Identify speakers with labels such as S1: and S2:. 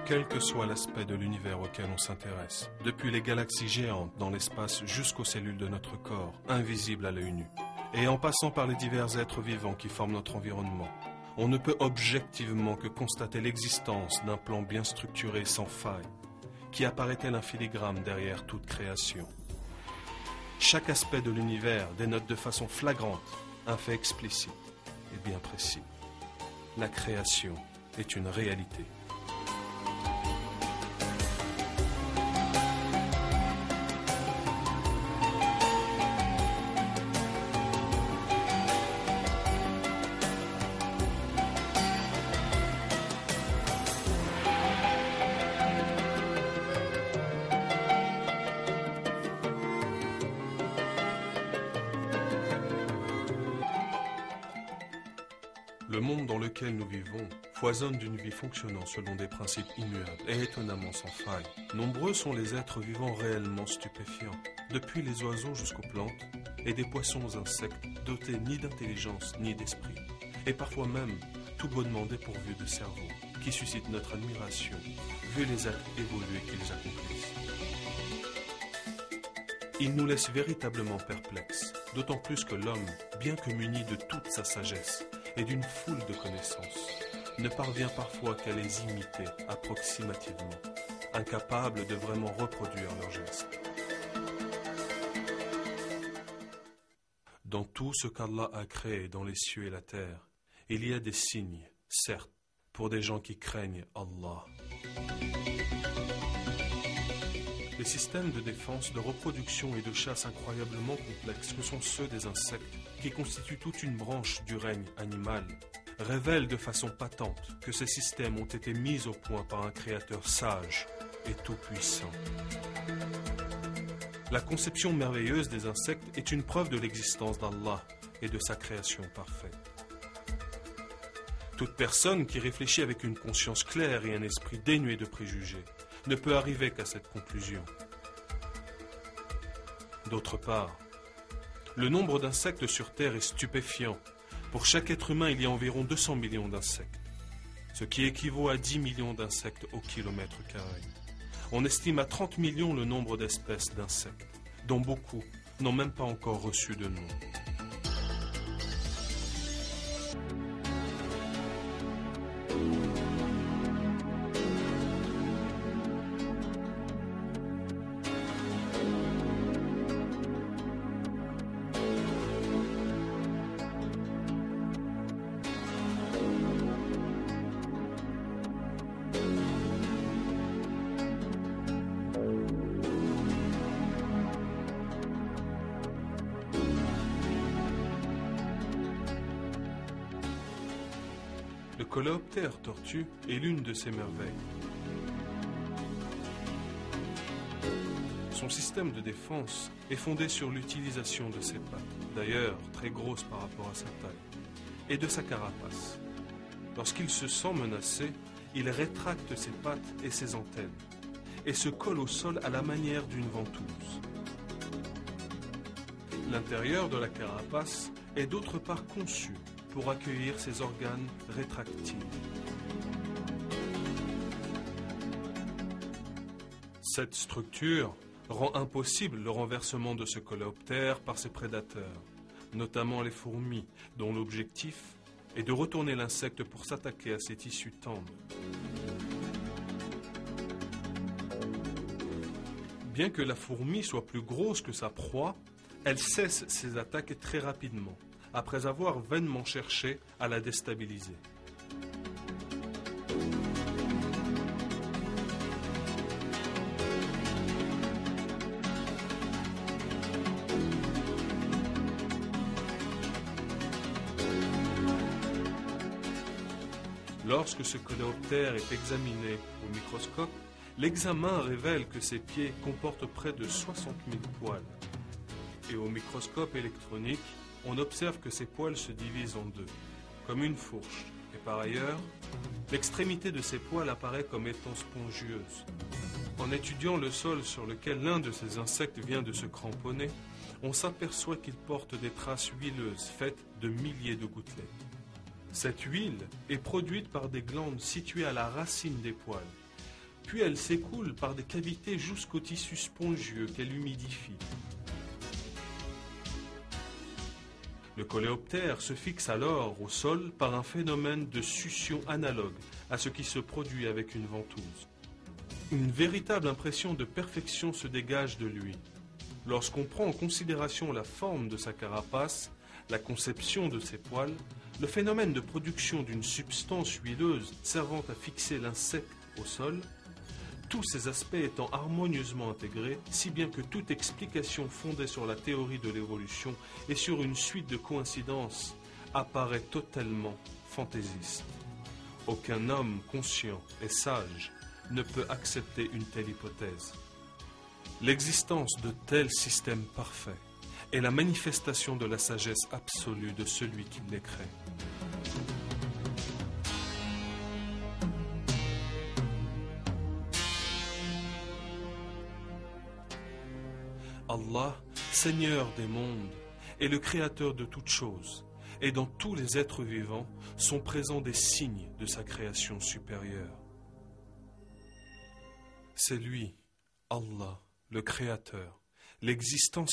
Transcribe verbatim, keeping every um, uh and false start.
S1: Quel que soit l'aspect de l'univers auquel on s'intéresse, depuis les galaxies géantes dans l'espace jusqu'aux cellules de notre corps, invisibles à l'œil nu, et en passant par les divers êtres vivants qui forment notre environnement, on ne peut objectivement que constater l'existence d'un plan bien structuré sans faille, qui apparaît tel un filigrane derrière toute création. Chaque aspect de l'univers dénote de façon flagrante un fait explicite et bien précis. La création est une réalité. Le monde dans lequel nous vivons foisonne d'une vie fonctionnant selon des principes immuables et étonnamment sans faille. Nombreux sont les êtres vivants réellement stupéfiants, depuis les oiseaux jusqu'aux plantes, et des poissons aux insectes dotés ni d'intelligence ni d'esprit, et parfois même tout bonnement dépourvus de cerveau, qui suscitent notre admiration, vu les actes évolués qu'ils accomplissent. Ils nous laissent véritablement perplexes, d'autant plus que l'homme, bien que muni de toute sa sagesse, et d'une foule de connaissances, ne parvient parfois qu'à les imiter approximativement, incapable de vraiment reproduire leurs gestes. Dans tout ce qu'Allah a créé dans les cieux et la terre, il y a des signes, certes, pour des gens qui craignent Allah. Les systèmes de défense, de reproduction et de chasse incroyablement complexes que sont ceux des insectes, qui constituent toute une branche du règne animal, révèlent de façon patente que ces systèmes ont été mis au point par un créateur sage et tout-puissant. La conception merveilleuse des insectes est une preuve de l'existence d'Allah et de sa création parfaite. Toute personne qui réfléchit avec une conscience claire et un esprit dénué de préjugés ne peut arriver qu'à cette conclusion. D'autre part, le nombre d'insectes sur Terre est stupéfiant. Pour chaque être humain, il y a environ deux cents millions d'insectes, ce qui équivaut à dix millions d'insectes au kilomètre carré. On estime à trente millions le nombre d'espèces d'insectes, dont beaucoup n'ont même pas encore reçu de nom. Le coléoptère tortue est l'une de ces merveilles. Son système de défense est fondé sur l'utilisation de ses pattes, d'ailleurs très grosses par rapport à sa taille, et de sa carapace. Lorsqu'il se sent menacé, il rétracte ses pattes et ses antennes, et se colle au sol à la manière d'une ventouse. L'intérieur de la carapace est d'autre part conçu pour accueillir ses organes rétractiles. Cette structure rend impossible le renversement de ce coléoptère par ses prédateurs, notamment les fourmis, dont l'objectif est de retourner l'insecte pour s'attaquer à ses tissus tendres. Bien que la fourmi soit plus grosse que sa proie, elle cesse ses attaques très rapidement, après avoir vainement cherché à la déstabiliser. Lorsque ce coléoptère est examiné au microscope, l'examen révèle que ses pieds comportent près de soixante mille poils. Et au microscope électronique, on observe que ces poils se divisent en deux, comme une fourche. Et par ailleurs, l'extrémité de ces poils apparaît comme étant spongieuse. En étudiant le sol sur lequel l'un de ces insectes vient de se cramponner, on s'aperçoit qu'il porte des traces huileuses faites de milliers de gouttelettes. Cette huile est produite par des glandes situées à la racine des poils, puis elle s'écoule par des cavités jusqu'au tissu spongieux qu'elle humidifie. Le coléoptère se fixe alors au sol par un phénomène de succion analogue à ce qui se produit avec une ventouse. Une véritable impression de perfection se dégage de lui. Lorsqu'on prend en considération la forme de sa carapace, la conception de ses poils, le phénomène de production d'une substance huileuse servant à fixer l'insecte au sol, tous ces aspects étant harmonieusement intégrés, si bien que toute explication fondée sur la théorie de l'évolution et sur une suite de coïncidences apparaît totalement fantaisiste. Aucun homme conscient et sage ne peut accepter une telle hypothèse. L'existence de tels systèmes parfaits est la manifestation de la sagesse absolue de celui qui les crée. Allah, Seigneur des mondes, est le créateur de toutes choses, et dans tous les êtres vivants sont présents des signes de sa création supérieure. C'est lui, Allah, le créateur, l'existence